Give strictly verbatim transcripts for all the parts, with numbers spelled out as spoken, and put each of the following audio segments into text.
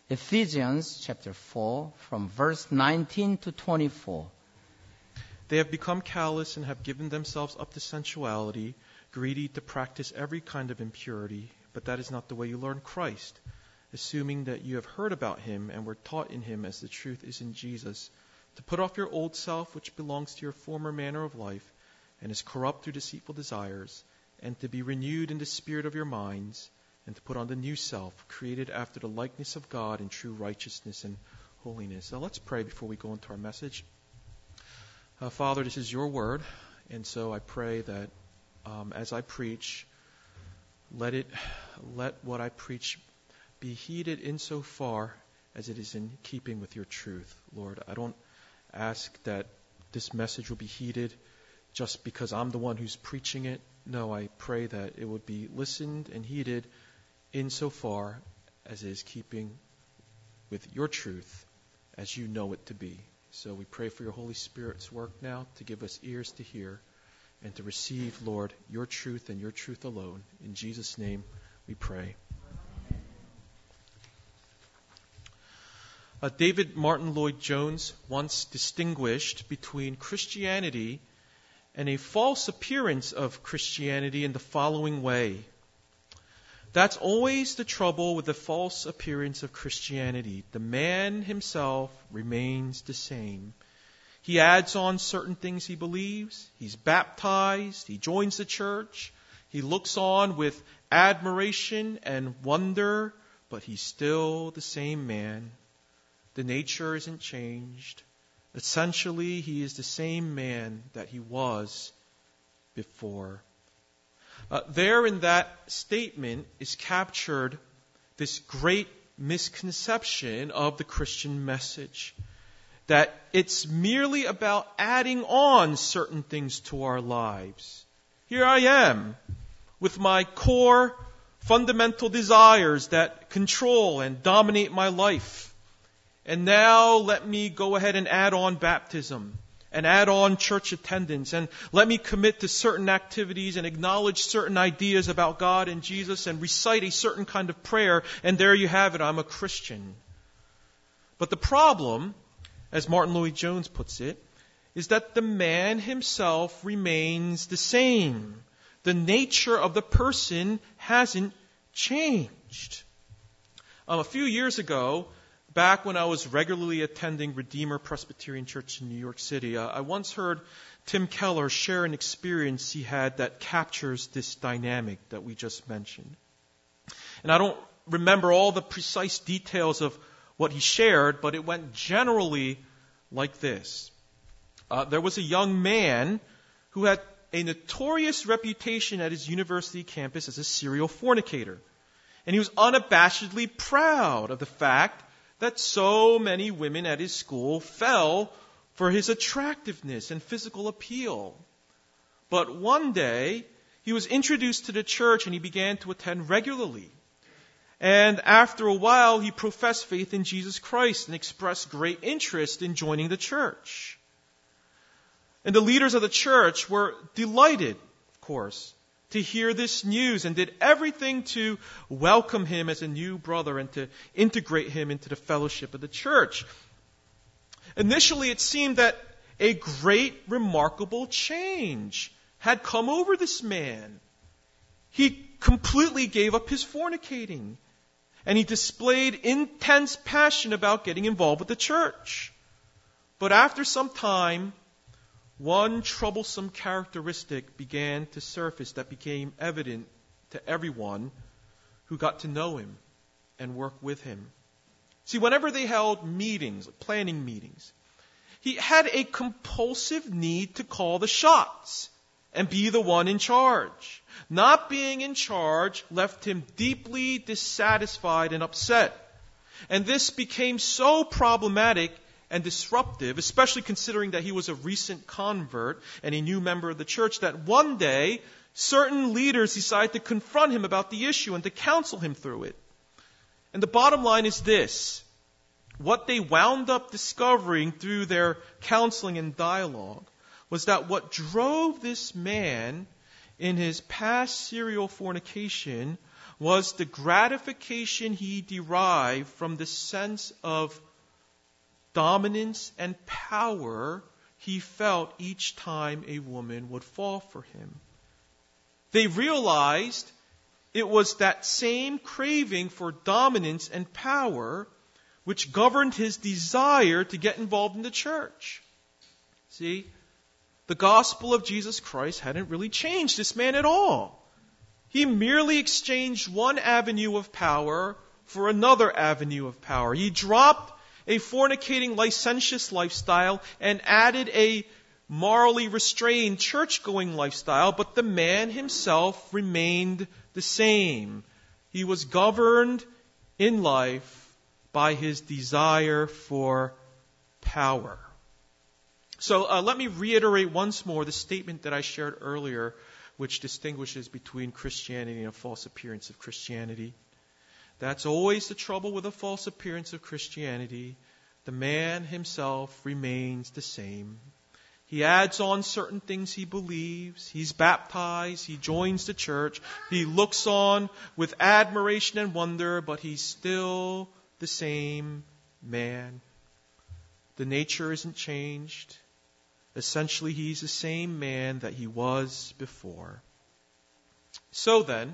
Ephesians chapter four, from verse nineteen to twenty-four. They have become callous and have given themselves up to sensuality, greedy to practice every kind of impurity. But that is not the way you learn Christ, assuming that you have heard about him and were taught in him as the truth is in Jesus, to put off your old self, which belongs to your former manner of life and is corrupt through deceitful desires, and to be renewed in the spirit of your minds, and to put on the new self, created after the likeness of God in true righteousness and holiness. Now let's pray before we go into our message. Uh, Father, this is your word, and so I pray that um, as I preach, let it, let what I preach be heeded insofar as it is in keeping with your truth, Lord. I don't ask that this message will be heeded just because I'm the one who's preaching it. No, I pray that it would be listened and heeded insofar as it is keeping with your truth as you know it to be. So we pray for your Holy Spirit's work now to give us ears to hear and to receive, Lord, your truth and your truth alone. In Jesus' name we pray. Uh, David Martin Lloyd-Jones once distinguished between Christianity and a false appearance of Christianity in the following way. That's always the trouble with the false appearance of Christianity. The man himself remains the same. He adds on certain things he believes. He's baptized. He joins the church. He looks on with admiration and wonder, but he's still the same man. The nature isn't changed. Essentially, he is the same man that he was before. Uh, there in that statement is captured this great misconception of the Christian message, that it's merely about adding on certain things to our lives. Here I am with my core fundamental desires that control and dominate my life. And now let me go ahead and add on baptism and add on church attendance, and let me commit to certain activities and acknowledge certain ideas about God and Jesus and recite a certain kind of prayer, and there you have it, I'm a Christian. But the problem, as Martin Lloyd-Jones puts it, is that the man himself remains the same. The nature of the person hasn't changed. Um, a few years ago, back when I was regularly attending Redeemer Presbyterian Church in New York City, uh, I once heard Tim Keller share an experience he had that captures this dynamic that we just mentioned. And I don't remember all the precise details of what he shared, but it went generally like this. Uh, there was a young man who had a notorious reputation at his university campus as a serial fornicator. And he was unabashedly proud of the fact that so many women at his school fell for his attractiveness and physical appeal. But one day, he was introduced to the church and he began to attend regularly. And after a while, he professed faith in Jesus Christ and expressed great interest in joining the church. And the leaders of the church were delighted, of course, to hear this news and did everything to welcome him as a new brother and to integrate him into the fellowship of the church. Initially, it seemed that a great, remarkable change had come over this man. He completely gave up his fornicating, and he displayed intense passion about getting involved with the church. But after some time, one troublesome characteristic began to surface that became evident to everyone who got to know him and work with him. See, whenever they held meetings, planning meetings, he had a compulsive need to call the shots and be the one in charge. Not being in charge left him deeply dissatisfied and upset. And this became so problematic and disruptive, especially considering that he was a recent convert and a new member of the church, that one day certain leaders decided to confront him about the issue and to counsel him through it. And the bottom line is this: what they wound up discovering through their counseling and dialogue was that what drove this man in his past serial fornication was the gratification he derived from the sense of dominance and power he felt each time a woman would fall for him. They realized it was that same craving for dominance and power which governed his desire to get involved in the church. See, the gospel of Jesus Christ hadn't really changed this man at all. He merely exchanged one avenue of power for another avenue of power. He dropped a fornicating, licentious lifestyle and added a morally restrained, church-going lifestyle, but the man himself remained the same. He was governed in life by his desire for power. So uh, let me reiterate once more the statement that I shared earlier, which distinguishes between Christianity and a false appearance of Christianity. That's always the trouble with a false appearance of Christianity. The man himself remains the same. He adds on certain things he believes. He's baptized. He joins the church. He looks on with admiration and wonder, but he's still the same man. The nature isn't changed. Essentially, he's the same man that he was before. So then,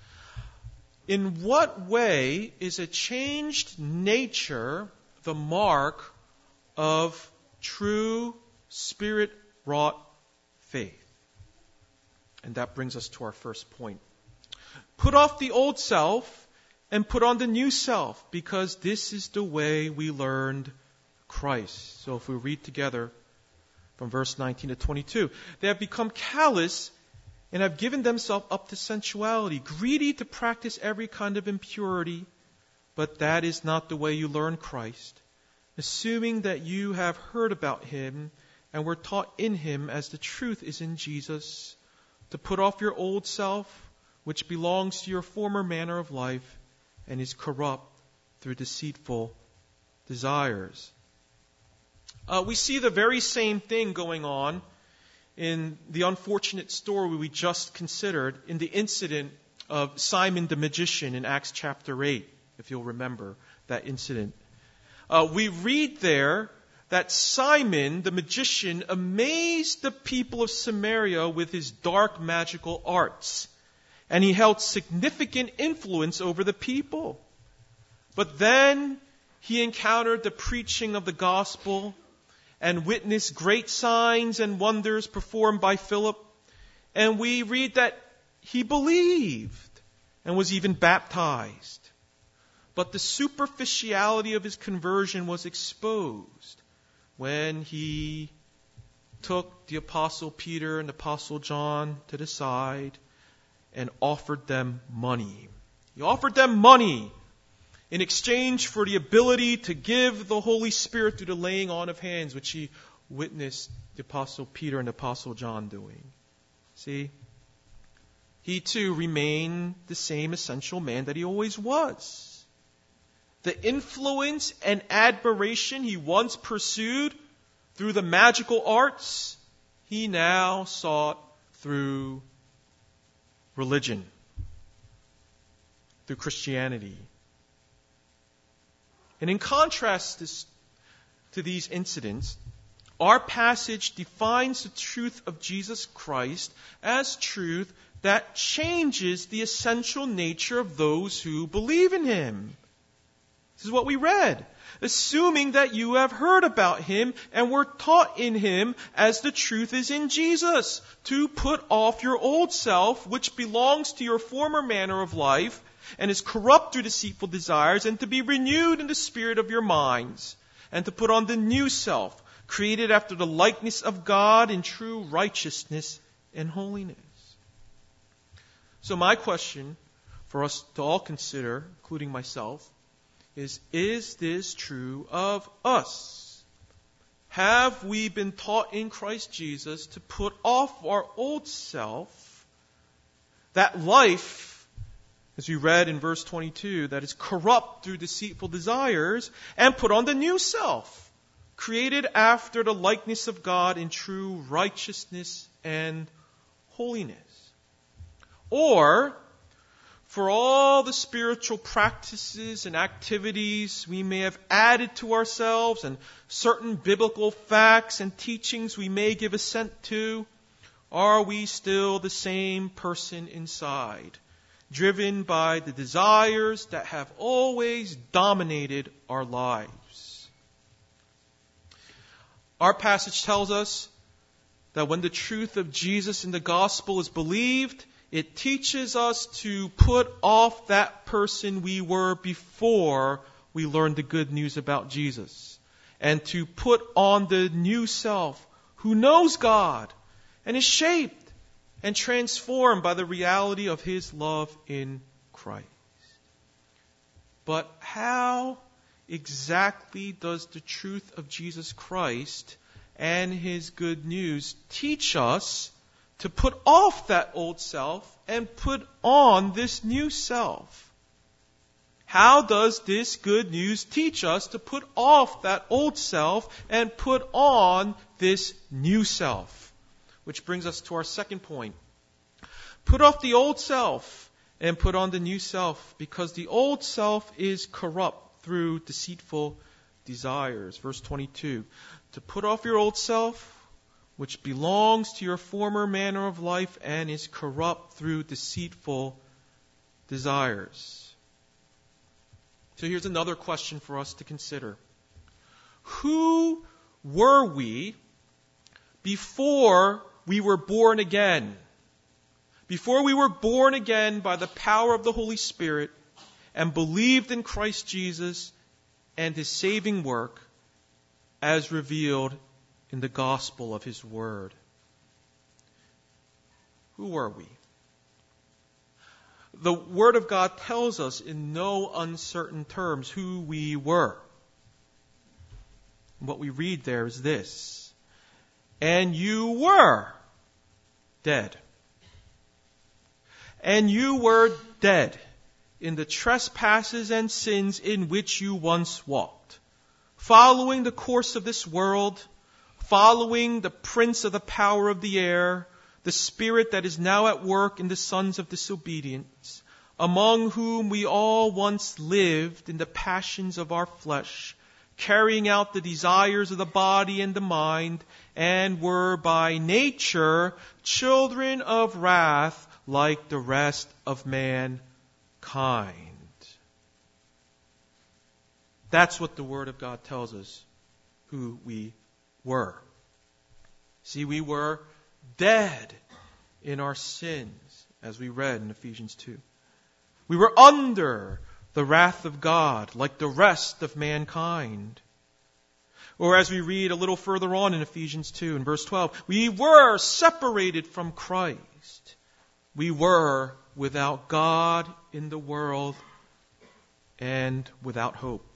in what way is a changed nature the mark of true Spirit-wrought faith? And that brings us to our first point. Put off the old self and put on the new self, because this is the way we learned Christ. So if we read together from verse nineteen to twenty-two, they have become callous and have given themselves up to sensuality, greedy to practice every kind of impurity, but that is not the way you learn Christ, assuming that you have heard about him and were taught in him as the truth is in Jesus, to put off your old self, which belongs to your former manner of life and is corrupt through deceitful desires. Uh, we see the very same thing going on in the unfortunate story we just considered in the incident of Simon the magician in Acts chapter eight, if you'll remember that incident. Uh, we read there that Simon the magician amazed the people of Samaria with his dark magical arts, and he held significant influence over the people. But then he encountered the preaching of the gospel and witnessed great signs and wonders performed by Philip. And we read that he believed and was even baptized. But the superficiality of his conversion was exposed when he took the Apostle Peter and the Apostle John to the side and offered them money. He offered them money in exchange for the ability to give the Holy Spirit through the laying on of hands, which he witnessed the Apostle Peter and the Apostle John doing. See? He too remained the same essential man that he always was. The influence and admiration he once pursued through the magical arts, he now sought through religion, through Christianity. And in contrast this, to these incidents, our passage defines the truth of Jesus Christ as truth that changes the essential nature of those who believe in him. This is what we read. Assuming that you have heard about him and were taught in him as the truth is in Jesus, to put off your old self, which belongs to your former manner of life and is corrupt through deceitful desires, and to be renewed in the spirit of your minds, and to put on the new self, created after the likeness of God in true righteousness and holiness. So my question for us to all consider, including myself, is, is this true of us? Have we been taught in Christ Jesus to put off our old self, that life, as we read in verse twenty-two, that is corrupt through deceitful desires, and put on the new self, created after the likeness of God in true righteousness and holiness? Or, for all the spiritual practices and activities we may have added to ourselves and certain biblical facts and teachings we may give assent to, are we still the same person inside, driven by the desires that have always dominated our lives? Our passage tells us that when the truth of Jesus in the gospel is believed, it teaches us to put off that person we were before we learned the good news about Jesus, and to put on the new self who knows God and is shaped and transformed by the reality of His love in Christ. But how exactly does the truth of Jesus Christ and His good news teach us to put off that old self and put on this new self? How does this good news teach us to put off that old self and put on this new self? Which brings us to our second point. Put off the old self and put on the new self, because the old self is corrupt through deceitful desires. Verse twenty-two, to put off your old self, which belongs to your former manner of life and is corrupt through deceitful desires. So here's another question for us to consider. Who were we before we were born again? Before we were born again by the power of the Holy Spirit and believed in Christ Jesus and His saving work as revealed in the gospel of His Word. Who were we? The Word of God tells us in no uncertain terms who we were. What we read there is this: and you were dead. And you were dead in the trespasses and sins in which you once walked, following the course of this world, following the prince of the power of the air, the spirit that is now at work in the sons of disobedience, among whom we all once lived in the passions of our flesh, carrying out the desires of the body and the mind, and were by nature children of wrath like the rest of mankind. That's what the Word of God tells us who we were. See, we were dead in our sins, as we read in Ephesians two. We were under the wrath of God, like the rest of mankind. Or as we read a little further on in Ephesians two, in verse twelve, we were separated from Christ. We were without God in the world and without hope.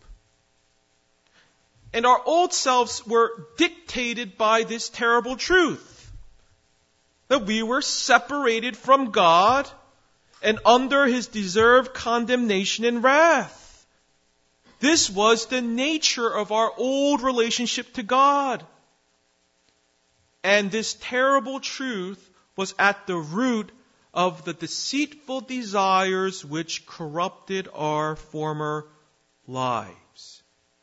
And our old selves were dictated by this terrible truth, that we were separated from God and under His deserved condemnation and wrath. This was the nature of our old relationship to God. And this terrible truth was at the root of the deceitful desires which corrupted our former lives.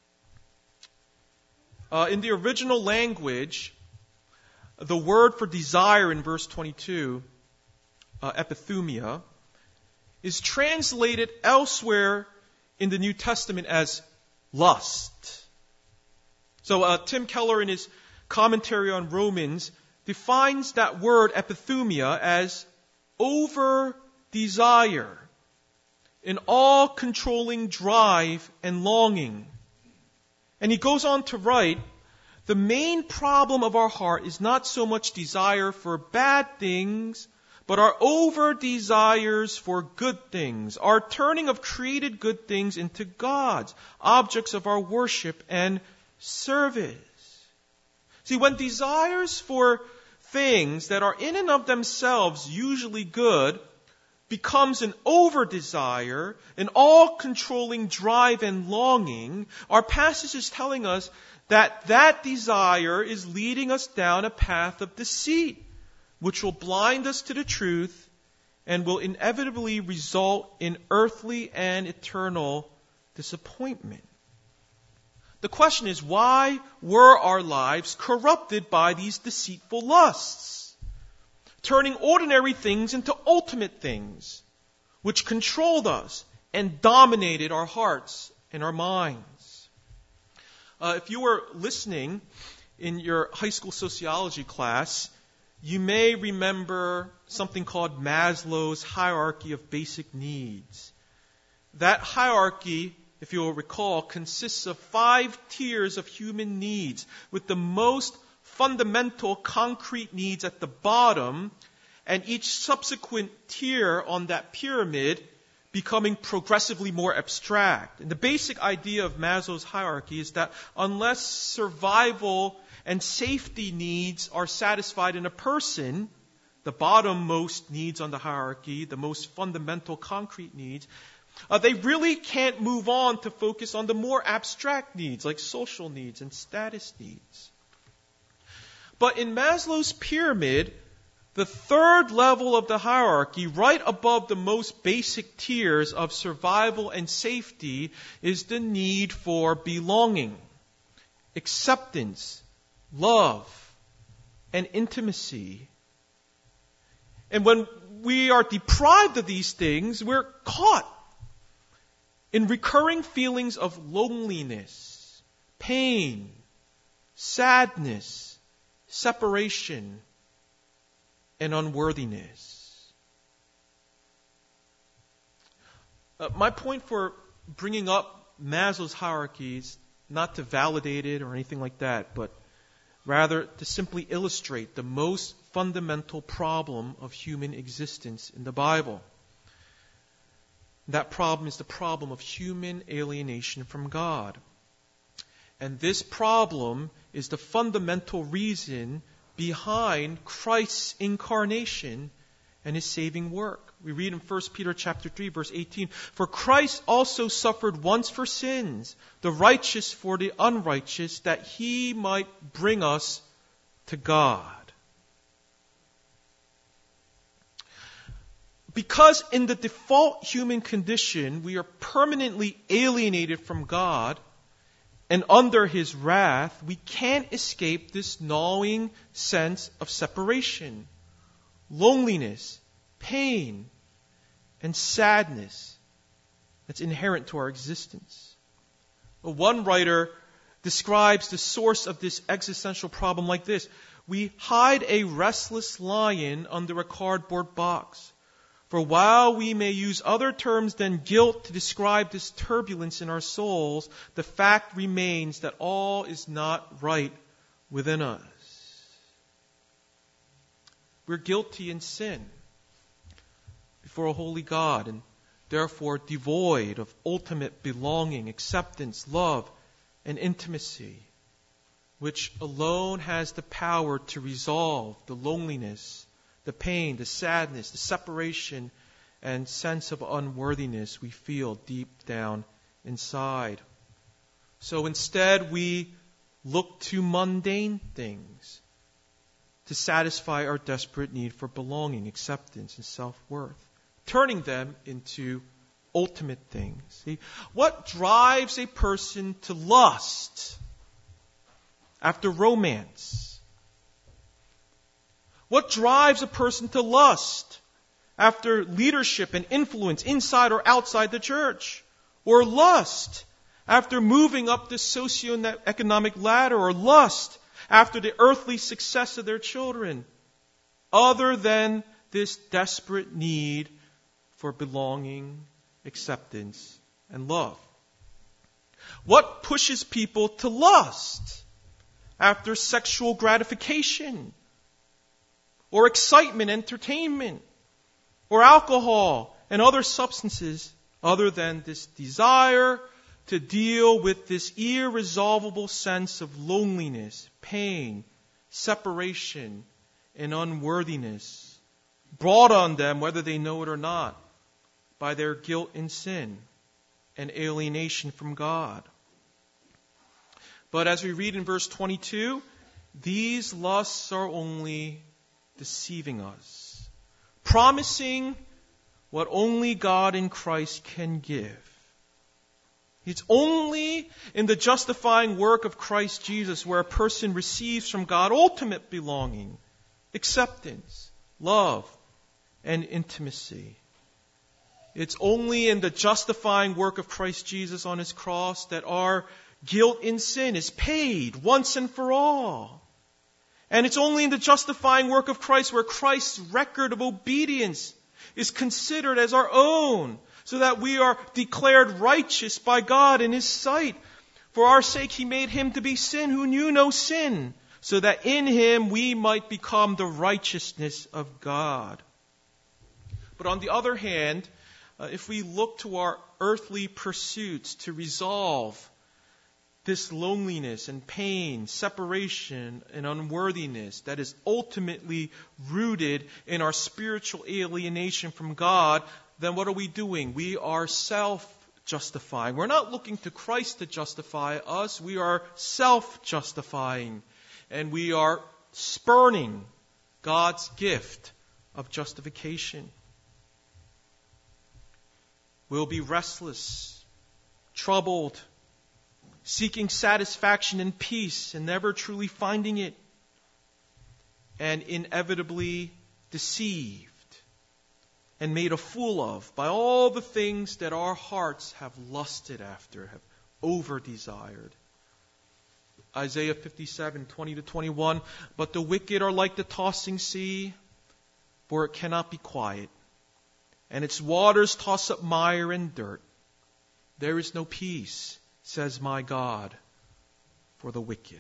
Uh, in the original language, the word for desire in verse twenty-two, uh, epithumia, is translated elsewhere in the New Testament as lust. So uh, Tim Keller, in his commentary on Romans, defines that word epithumia as over desire, an all-controlling drive and longing. And he goes on to write, the main problem of our heart is not so much desire for bad things, but our over-desires for good things, our turning of created good things into gods, objects of our worship and service. See, when desires for things that are in and of themselves usually good becomes an over-desire, an all-controlling drive and longing, our passage is telling us that that desire is leading us down a path of deceit, which will blind us to the truth and will inevitably result in earthly and eternal disappointment. The question is, why were our lives corrupted by these deceitful lusts, turning ordinary things into ultimate things, which controlled us and dominated our hearts and our minds? Uh, if you were listening in your high school sociology class, you may remember something called Maslow's hierarchy of basic needs. That hierarchy, if you'll recall, consists of five tiers of human needs, with the most fundamental concrete needs at the bottom, and each subsequent tier on that pyramid becoming progressively more abstract. And the basic idea of Maslow's hierarchy is that unless survival and safety needs are satisfied in a person, the bottommost needs on the hierarchy, the most fundamental concrete needs, uh, they really can't move on to focus on the more abstract needs, like social needs and status needs. But in Maslow's pyramid, the third level of the hierarchy, right above the most basic tiers of survival and safety, is the need for belonging, acceptance, love, and intimacy. And when we are deprived of these things, we're caught in recurring feelings of loneliness, pain, sadness, separation, and unworthiness. Uh, my point for bringing up Maslow's hierarchy is not to validate it or anything like that, but rather to simply illustrate the most fundamental problem of human existence in the Bible. That problem is the problem of human alienation from God. And this problem is the fundamental reason behind Christ's incarnation and His saving work. We read in First Peter chapter three, verse eighteen, "For Christ also suffered once for sins, the righteous for the unrighteous, that He might bring us to God." Because in the default human condition, we are permanently alienated from God and under His wrath, we can't escape this gnawing sense of separation, loneliness, pain, and sadness that's inherent to our existence. One writer describes the source of this existential problem like this: we hide a restless lion under a cardboard box. For while we may use other terms than guilt to describe this turbulence in our souls, the fact remains that all is not right within us. We're guilty in sin before a holy God, and therefore devoid of ultimate belonging, acceptance, love, and intimacy, which alone has the power to resolve the loneliness, the pain, the sadness, the separation, and sense of unworthiness we feel deep down inside. So instead, we look to mundane things to satisfy our desperate need for belonging, acceptance, and self-worth, turning them into ultimate things. See, what drives a person to lust after romance? What drives a person to lust after leadership and influence inside or outside the church? Or lust after moving up the socioeconomic ladder? Or lust after the earthly success of their children? Other than this desperate need for belonging, acceptance, and love. What pushes people to lust after sexual gratification? Or excitement, entertainment, or alcohol and other substances, other than this desire to deal with this irresolvable sense of loneliness, pain, separation, and unworthiness, brought on them, whether they know it or not, by their guilt and sin and alienation from God. But as we read in verse twenty-two, these lusts are only deceiving us, promising what only God in Christ can give. It's only in the justifying work of Christ Jesus where a person receives from God ultimate belonging, acceptance, love, and intimacy. It's only in the justifying work of Christ Jesus on His cross that our guilt in sin is paid once and for all. And it's only in the justifying work of Christ where Christ's record of obedience is considered as our own, so that we are declared righteous by God in His sight. For our sake He made Him to be sin who knew no sin, so that in Him we might become the righteousness of God. But on the other hand, uh, if we look to our earthly pursuits to resolve this loneliness and pain, separation and unworthiness that is ultimately rooted in our spiritual alienation from God, then what are we doing? We are self-justifying. We're not looking to Christ to justify us. We are self-justifying. And we are spurning God's gift of justification. We'll be restless, troubled, seeking satisfaction and peace and never truly finding it, and inevitably deceived and made a fool of by all the things that our hearts have lusted after, have over-desired. Isaiah fifty-seven, twenty to twenty-one, but the wicked are like the tossing sea, for it cannot be quiet, and its waters toss up mire and dirt. There is no peace, says my God, for the wicked.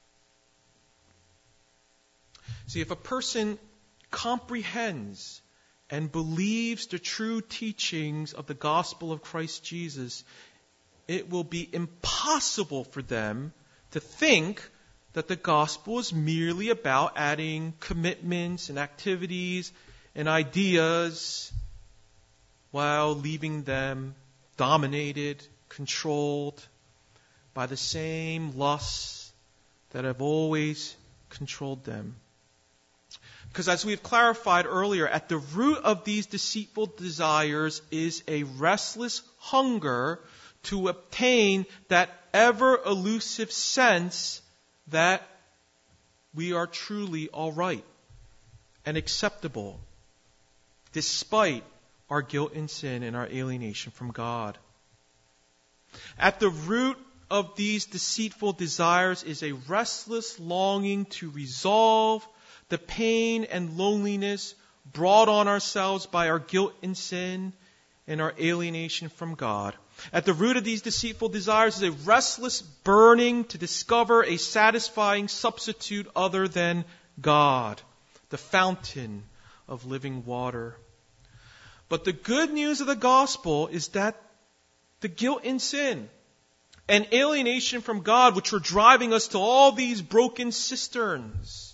See, if a person comprehends and believes the true teachings of the gospel of Christ Jesus, it will be impossible for them to think that the gospel is merely about adding commitments and activities and ideas while leaving them dominated, controlled by the same lusts that have always controlled them. Because as we have clarified earlier, at the root of these deceitful desires is a restless hunger to obtain that ever-elusive sense that we are truly all right and acceptable, despite our guilt and sin and our alienation from God. At the root of these deceitful desires is a restless longing to resolve the pain and loneliness brought on ourselves by our guilt and sin and our alienation from God. At the root of these deceitful desires is a restless burning to discover a satisfying substitute other than God, the fountain of living water. But the good news of the gospel is that the guilt and sin and alienation from God, which were driving us to all these broken cisterns,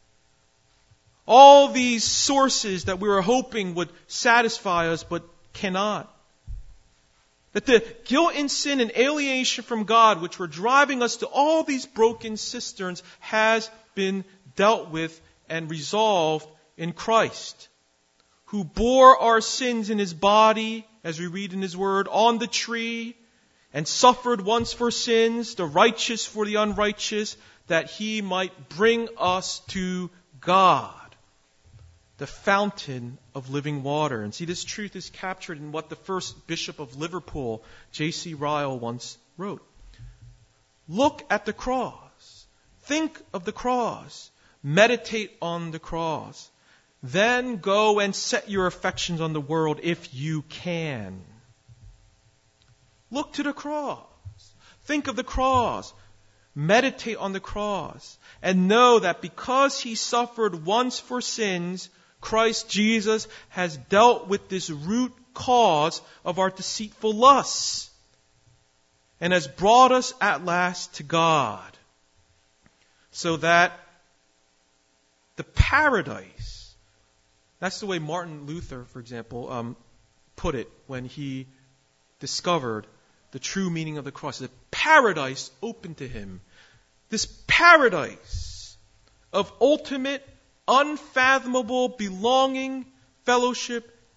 all these sources that we were hoping would satisfy us but cannot. That the guilt and sin and alienation from God, which were driving us to all these broken cisterns, has been dealt with and resolved in Christ, who bore our sins in His body, as we read in His Word, on the tree, and suffered once for sins, the righteous for the unrighteous, that He might bring us to God, the fountain of living water. And see, this truth is captured in what the first Bishop of Liverpool, J C Ryle, once wrote. Look at the cross. Think of the cross. Meditate on the cross. Then go and set your affections on the world if you can. Look to the cross. Think of the cross. Meditate on the cross. And know that because He suffered once for sins, Christ Jesus has dealt with this root cause of our deceitful lusts and has brought us at last to God, so that the paradise, that's the way Martin Luther, for example, um, put it when he discovered the true meaning of the cross. The paradise open to him. This paradise of ultimate, unfathomable belonging, fellowship,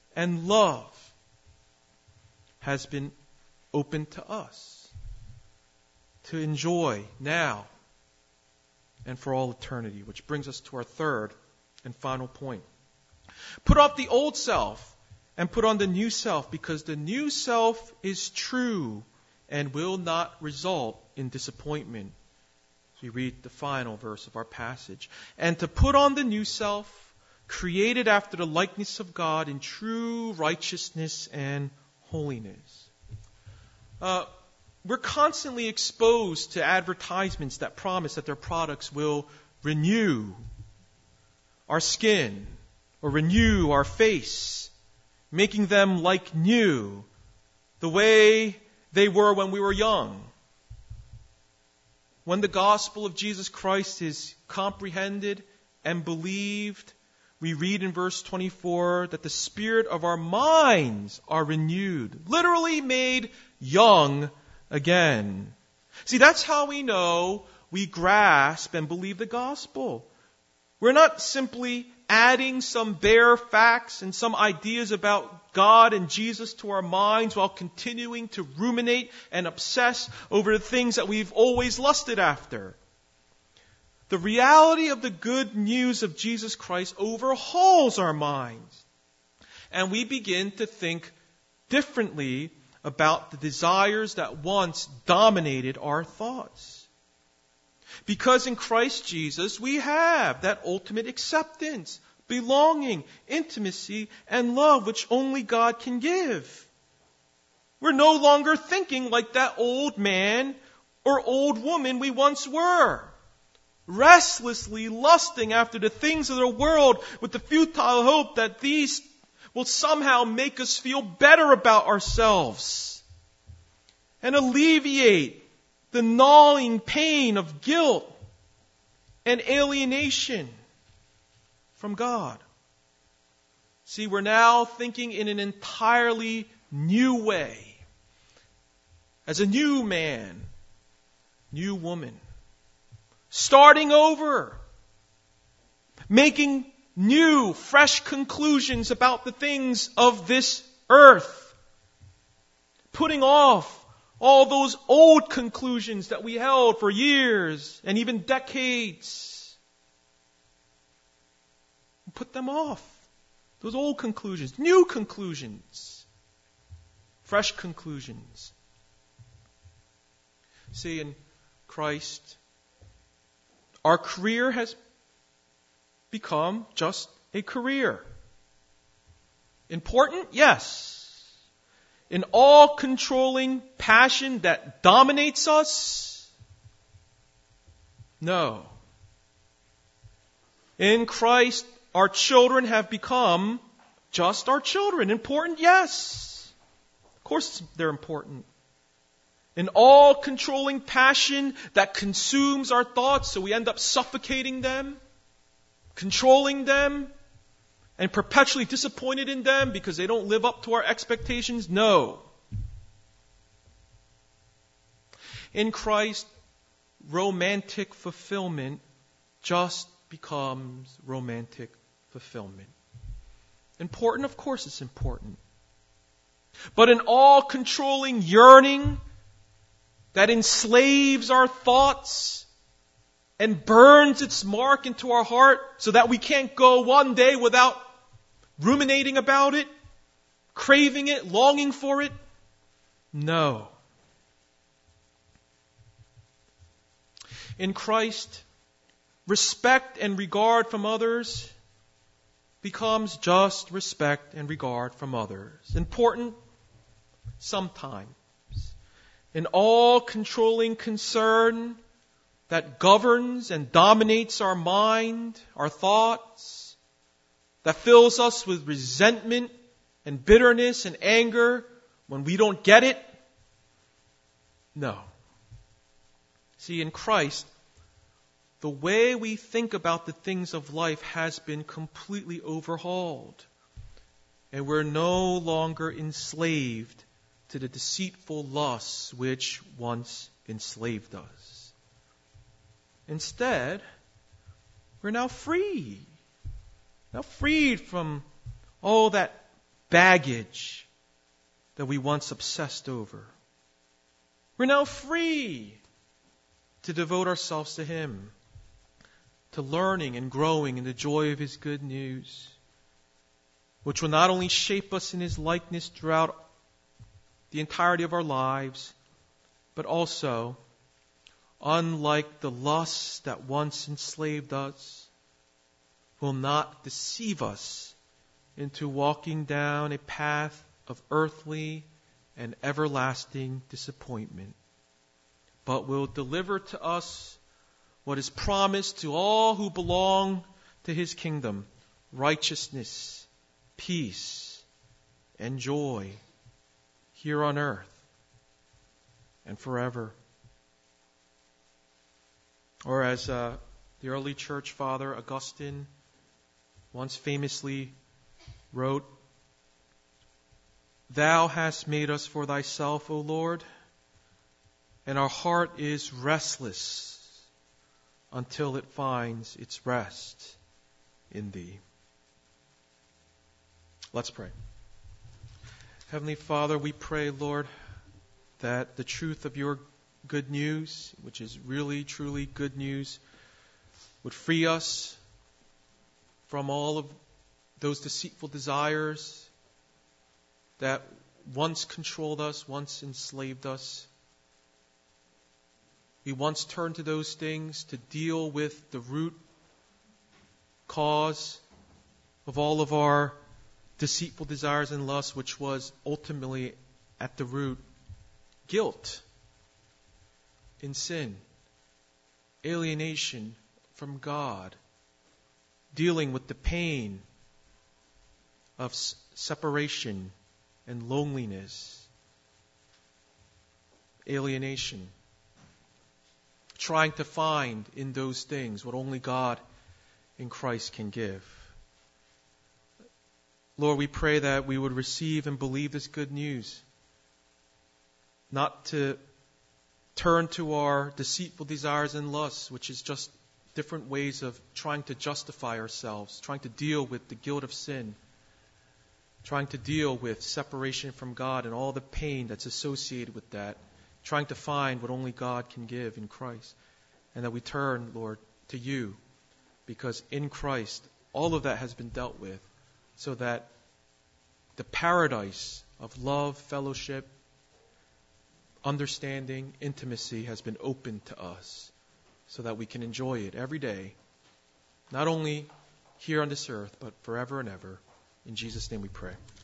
and love has been opened to us to enjoy now and for all eternity. Which brings us to our third and final point. Put off the old self and put on the new self, because the new self is true and will not result in disappointment. So we read the final verse of our passage. And to put on the new self, created after the likeness of God in true righteousness and holiness. Uh, we're constantly exposed to advertisements that promise that their products will renew our skin or renew our face, making them like new, the way they were when we were young. When the gospel of Jesus Christ is comprehended and believed, we read in verse twenty-four that the spirit of our minds are renewed, literally made young again. See, that's how we know we grasp and believe the gospel. We're not simply adding some bare facts and some ideas about God and Jesus to our minds while continuing to ruminate and obsess over the things that we've always lusted after. The reality of the good news of Jesus Christ overhauls our minds, and we begin to think differently about the desires that once dominated our thoughts. Because in Christ Jesus, we have that ultimate acceptance, belonging, intimacy, and love which only God can give. We're no longer thinking like that old man or old woman we once were, restlessly lusting after the things of the world with the futile hope that these will somehow make us feel better about ourselves and alleviate the gnawing pain of guilt and alienation from God. See, we're now thinking in an entirely new way. As a new man, new woman. Starting over. Making new, fresh conclusions about the things of this earth. Putting off all those old conclusions that we held for years and even decades. Put them off. Those old conclusions. New conclusions. Fresh conclusions. See, in Christ, our career has become just a career. Important? Yes. An all-controlling passion that dominates us? No. In Christ, our children have become just our children. Important? Yes. Of course they're important. An all-controlling passion that consumes our thoughts so we end up suffocating them, controlling them, and perpetually disappointed in them because they don't live up to our expectations? No. In Christ, romantic fulfillment just becomes romantic fulfillment. Important? Of course it's important. But an all-controlling yearning that enslaves our thoughts and burns its mark into our heart so that we can't go one day without ruminating about it, craving it, longing for it? No. In Christ, respect and regard from others becomes just respect and regard from others. Important? Sometimes. An all-controlling concern that governs and dominates our mind, our thoughts, that fills us with resentment and bitterness and anger when we don't get it? No. See, in Christ, the way we think about the things of life has been completely overhauled. And we're no longer enslaved to the deceitful lusts which once enslaved us. Instead, we're now free. Now freed from all that baggage that we once obsessed over. We're now free to devote ourselves to Him, to learning and growing in the joy of His good news, which will not only shape us in His likeness throughout the entirety of our lives, but also, unlike the lusts that once enslaved us, will not deceive us into walking down a path of earthly and everlasting disappointment, but will deliver to us what is promised to all who belong to His kingdom: righteousness, peace, and joy here on earth and forever. Or as uh, the early church father Augustine once famously wrote, "Thou hast made us for Thyself, O Lord, and our heart is restless until it finds its rest in Thee." Let's pray. Heavenly Father, we pray, Lord, that the truth of Your good news, which is really, truly good news, would free us from all of those deceitful desires that once controlled us, once enslaved us. We once turned to those things to deal with the root cause of all of our deceitful desires and lusts, which was ultimately at the root guilt in sin, alienation from God, dealing with the pain of s- separation and loneliness, alienation, trying to find in those things what only God in Christ can give. Lord, we pray that we would receive and believe this good news, not to turn to our deceitful desires and lusts, which is just different ways of trying to justify ourselves, trying to deal with the guilt of sin, trying to deal with separation from God and all the pain that's associated with that, trying to find what only God can give in Christ. And that we turn, Lord, to You, because in Christ all of that has been dealt with, so that the paradise of love, fellowship, understanding, intimacy has been opened to us, so that we can enjoy it every day, not only here on this earth, but forever and ever. In Jesus' name we pray.